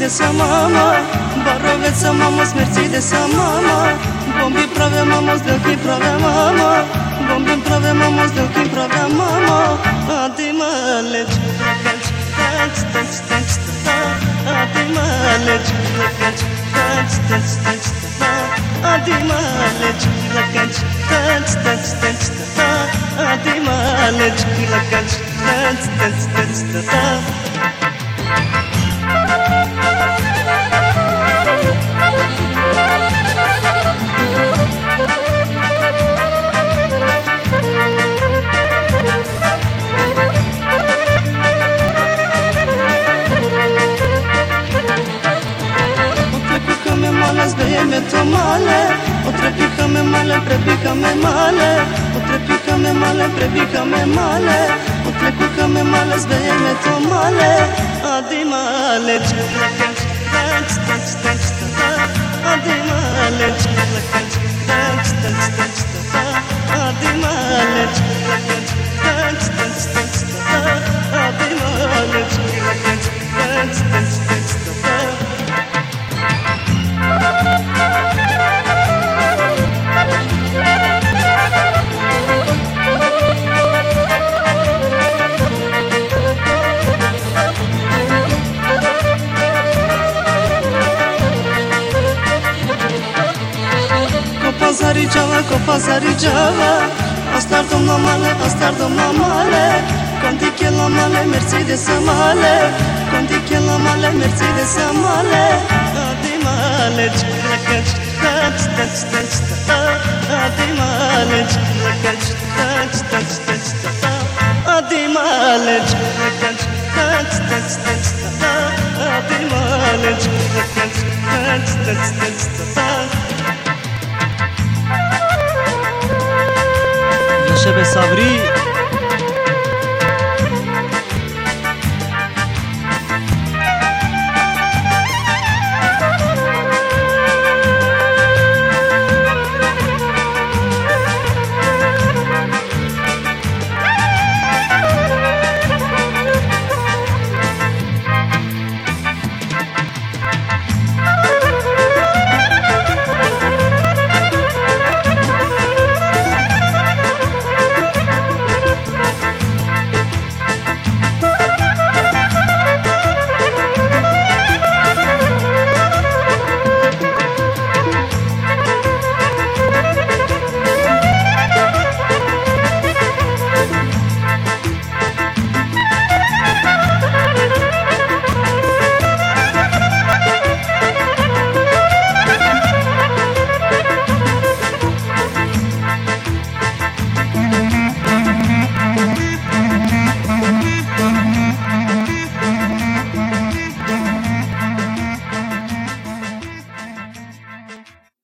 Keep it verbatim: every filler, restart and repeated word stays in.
Mercedesa mama, baroveca mama s Mercedesa mama, bombi prave mama s delki prave mama, bombi prave mama s delki prave mama. Adi malec, lakac, tac, tac, tac, tac, adi malec, lakac, tac, tac, tac, tac, adi malec, lakac, tac, tac, tac, tac, adi malec, lakac, tac, tac, tac, tac. Zbejeme to male, otrepikame male, prebikame male, otrepikame male, prebikame male, otrepikame male, zbejeme to male. Adi male, lakac, tac, tac, tac, tac, adi male, lakac, tac, tac, tac, tac, adi male, lakac, tac, tac, tac, tac, adi male, lakac, tac, tac, tac, tac. Zariđava, kopa zariđava, astar domna male, astar domna male, kondi kjela male, Mercedesa male, kondi kjela male, Mercedesa male. Adi malec, lakac, tac, tac, tac, tac, adi malec, lakac, tac, tac, tac, tac, adi malec, lakac, tac, tac, tac, tac, adi malec, lakac, tac, tac, tac, tac. شب صبری